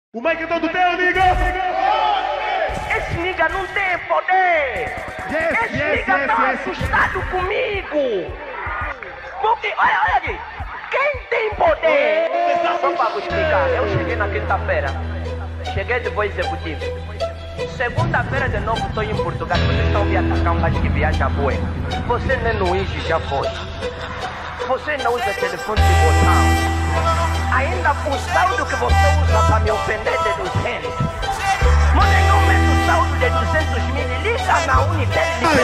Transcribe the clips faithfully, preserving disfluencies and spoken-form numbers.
O Mike todo teu, nigga! Esse nigga não tem poder! Yes, Esse yes, nigga yes, tá yes. assustado comigo! Porque, olha, olha aqui! Quem tem poder? Só pra vos explicar, eu cheguei na quinta-feira. Cheguei de voz executivo. Segunda-feira de novo estou em Portugal. Vocês estão me atacar um gajo que viaja a boi. Você nem no Ige já foi. Você não usa telefone de botão. Ainda o saldo que você usa para me ofender de duzentos. Mas eu meto saldo de duzentos mil. Liga na Unitel e me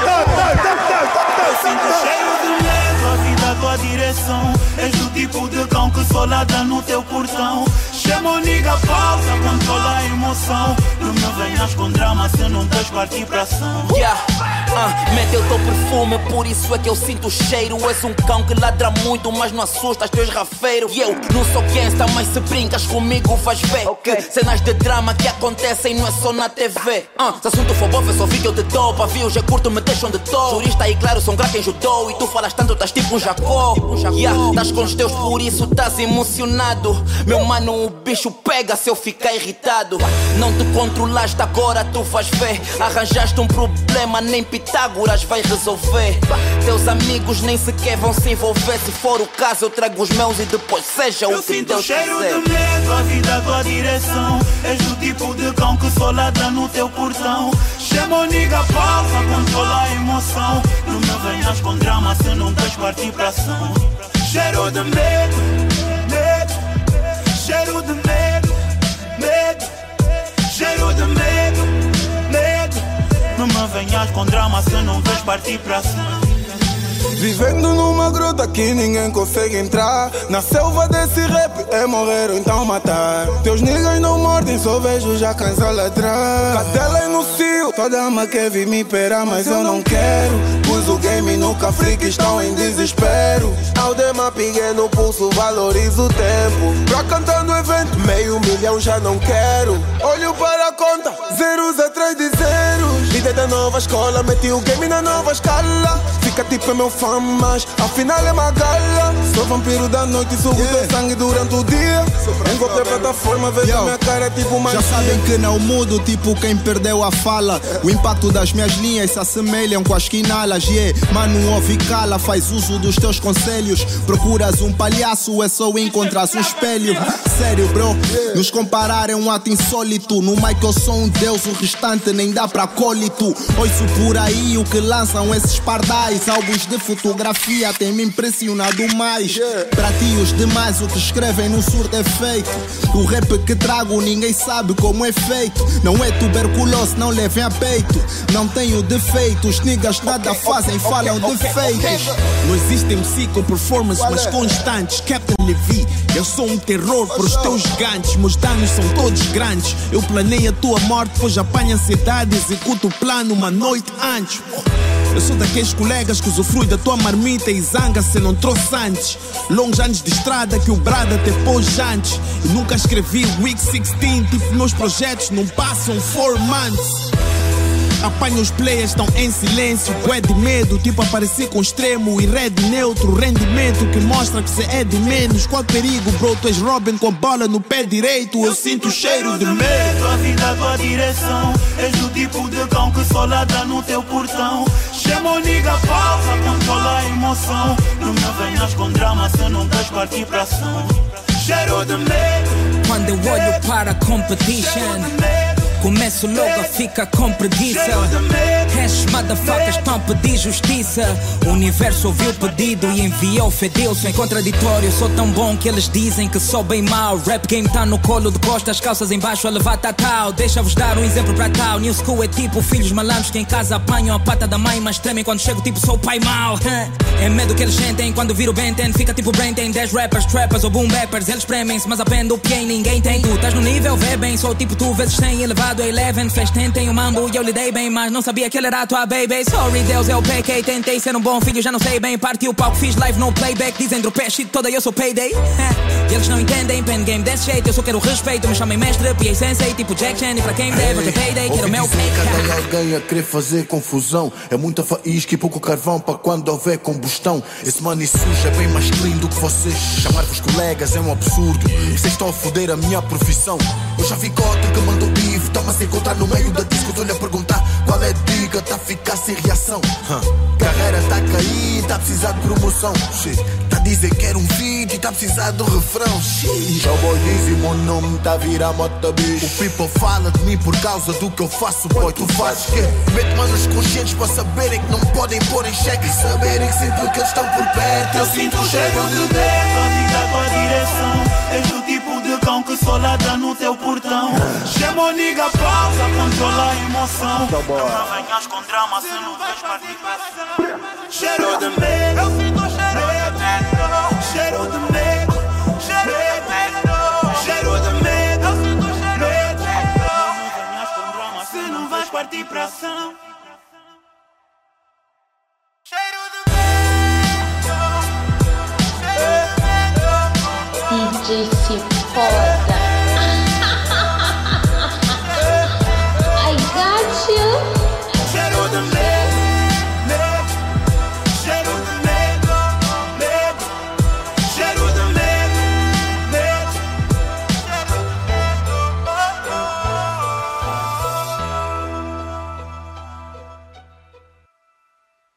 pergunta. Sinto cheio de medo, a vida à tua direção. És do tipo de cão que só ladra no teu portão. Chama o nigga, pausa, controla a emoção. Não me venhas com drama se não tens partir pra ação. Yeah, uh, mete o teu perfume, por isso é que eu sinto o cheiro. És um cão que ladra muito, mas não assustas teus rafeiros. E eu não sou gangsta, mas se brincas comigo vais ver Okay. que cenas de drama que acontecem não é só na T V. uh, Se assunto for bom, é só vi que eu te dou. Pavios é curto, me deixam de dó. Jurista e claro, sou um craque em judô. E tu falas tanto, estás tipo um jacó. Yeah, estás com os teus, por isso estás emocionado. Meu mano, o bicho pega se eu ficar irritado. Não te controlaste, agora tu vais ver. Arranjaste um problema, nem Pitágoras vai resolver. Teus amigos nem sequer vão se envolver. Se for o caso, eu trago os meus e depois seja Eu o que sinto Deus cheiro quiser. de medo, a vida à tua direção. És do tipo de cão que só ladra no teu portão. Chama o nigga, pausa, controla a emoção. Não me venhas com drama se não tens partir pra ação. Cheiro de medo, medo. Cheiro de medo, medo. Cheiro de medo, medo. Não me venhas com drama se não tens partir pra ação. Vivendo numa gruta que ninguém consegue entrar. Na selva desse rap é morrer ou então matar. Teus niggas não mordem, só vejo já cansa ladrar. Cadela e no cio, toda alma quer vir me perar, mas eu não quero. Pus o game no café que estão em desespero. Aldema piguei no pulso, valorizo o tempo. Pra cantar no evento, meio milhão já não quero. Olho para a conta, zeros atrás de zeros. Vida da nova escola, meti o game na nova escala. Fica tipo é meu fã, mas afinal é uma gala. Sou vampiro da noite e subo yeah. teu sangue durante o dia. Em qualquer plataforma vejo a minha cara tipo magia. Já sabem que não mudo, tipo quem perdeu a fala. O impacto das minhas linhas se assemelham com as quinalas. Yeah. Mano, ouve e cala, faz uso dos teus conselhos. Procuras um palhaço, é só encontras um espelho. Sério, bro, nos comparar é um ato insólito. No mic eu sou um deus, o restante nem dá pra acólito. Ouço por aí o que lançam esses pardais. Álbuns de fotografia têm me impressionado mais. Pra ti os demais o que escrevem no surdo é feito. O rap que trago ninguém sabe como é feito. Não é tuberculose, não levem a peito. Não tenho defeitos, niggas nada fazem, falam defeitos. Não existe M C com performance mas constantes. Captain Levi, eu sou um terror para os teus gigantes. Meus danos são todos grandes. Eu planei a tua morte, pois apanho ansiedade. Executo o plano uma noite antes. Eu sou daqueles colegas que usufrui da tua marmita e zanga se não trouxe antes. Longos anos de estrada que o brada te pôs antes. E nunca escrevi Week dezesseis, tipo meus projetos não passam four months. Apanho os players, estão em silêncio, bué de medo, tipo aparecer com extremo e red neutro. Rendimento que mostra que cê é de menos. Qual perigo, bro, tu és Robin com a bola no pé direito. Eu, eu sinto o cheiro de medo. A vida à tua direção. És do tipo de cão que só ladra no teu portão. Chama o nigga, pausa, controla a emoção. Não me venhas com drama se não tens partir pra ação. Cheiro de medo. Quando eu olho para a competition, começo logo a ficar com preguiça. Hash motherfuckers estão a pedir justiça. O universo ouviu o pedido e enviou fedeu. Sou contraditório, sou tão bom que eles dizem que sou bem mau. Rap game tá no colo de costas, calças embaixo a levar tatal. Deixa-vos dar um exemplo pra tal. New school é tipo filhos malandros que em casa apanham a pata da mãe, mas tremem quando chego tipo sou o pai mau. É medo que eles sentem quando viro Benten. Fica tipo brain tem dez rappers, trappers ou boom rappers. Eles premem-se mas apendo o pé e ninguém tem. Tu estás no nível, vê bem. Sou tipo tu vezes sem elevar lado é Eleven, fez tentem o mambo e eu lidei bem, mas não sabia que ele era a tua baby. Sorry Deus, eu pequei, tentei ser um bom filho, já não sei bem. Parti o palco, fiz live no playback, dizem dropé shit toda, eu sou payday. E eles não entendem, pen game desse jeito, eu só quero respeito. Me chamem mestre, P A sensei, tipo Jack Chan. E pra quem deve, hoje é payday, quero o meu pay. Cada alguém a querer fazer confusão. É muita faísca e pouco carvão para quando houver combustão. Esse money sujo é bem mais clean do que vocês. Chamar-vos colegas é um absurdo. Vocês estão a foder a minha profissão. Eu já vi cota que mandou bife, toma-se a encontrar no meio da disco. Estou-lhe a perguntar qual é a dica, tá a ficar sem reação. huh. Carreira tá a cair, tá a precisar de promoção. Shit. Tá a dizer que era um vídeo e tá a precisar do refrão. Cowboy Dizzy, meu nome tá a virar mota bicho. O people fala de mim por causa do que eu faço. Boy, tu fazes quê? Mete manos conscientes para saberem que não podem pôr em xeque. E saberem que sempre que eles estão por perto eu sinto o cheiro de dentro. Diga a tua direção. És o tipo de cão que só ladra no teu portão. Chama o nigga, pausa, controla a emoção. Não me venhas com drama se não vês participação. Cheiro de medo, eu sinto o cheiro de medo. Cheiro de medo, cheiro de medo. Cheiro de medo, eu sinto o cheiro de medo. Não me venhas com drama se não vais partir pra ação. Cheiro de medo, cheiro de medo. D J C four.